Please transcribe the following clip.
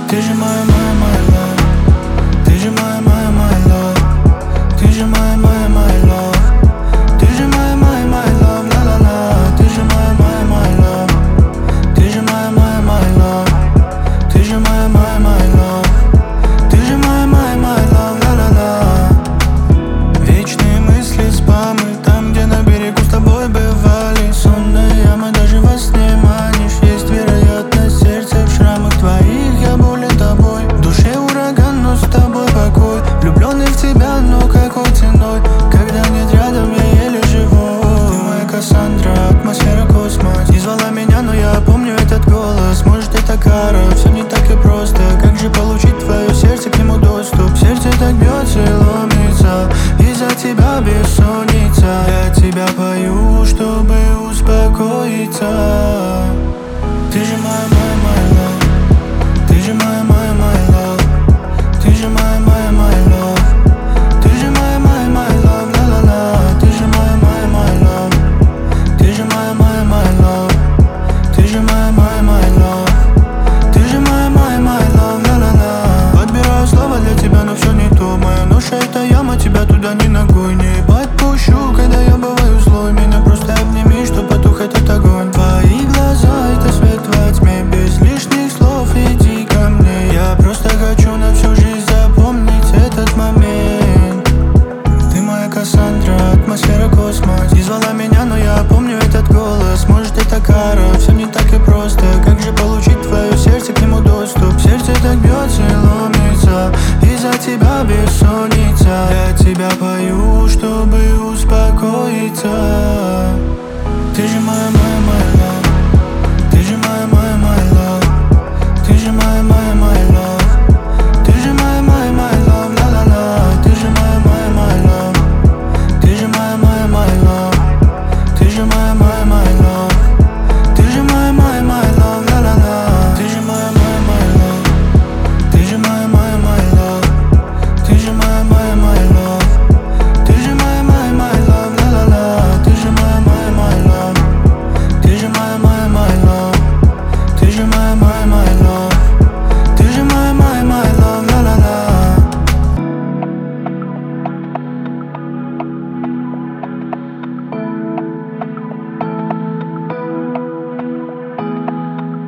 Ты же моя, моя, моя love. Ты же моя, моя, моя love. Ты же моя, моя, моя love. Ты же моя, моя, моя love, ла-ла-ла. Ты же моя, моя, моя love. Ты же моя, моя, моя love. Ты же моя, моя, моя love. Ты же моя, моя, моя love, ла-ла-ла. Вечные мысли, спамы, там, где на берегу с тобой бывали. Сонная яма, даже во сне манишь. Есть вероятность, сердце в шрамах твоих, я болен тобой. В душе ураган, но с тобой покой. Влюбленный в тебя, но какой ценой? Когда нет рядом, я еле живу. Ты моя Кассандра, атмосфера космос. Не звала меня, но я помню этот голос. Может, это кара, все не так и просто. Как же получить твое сердце, к нему доступ? Сердце так бьется и ломится. Из-за тебя бессонница. Я тебя пою, чтобы успокоиться. Ты же моя.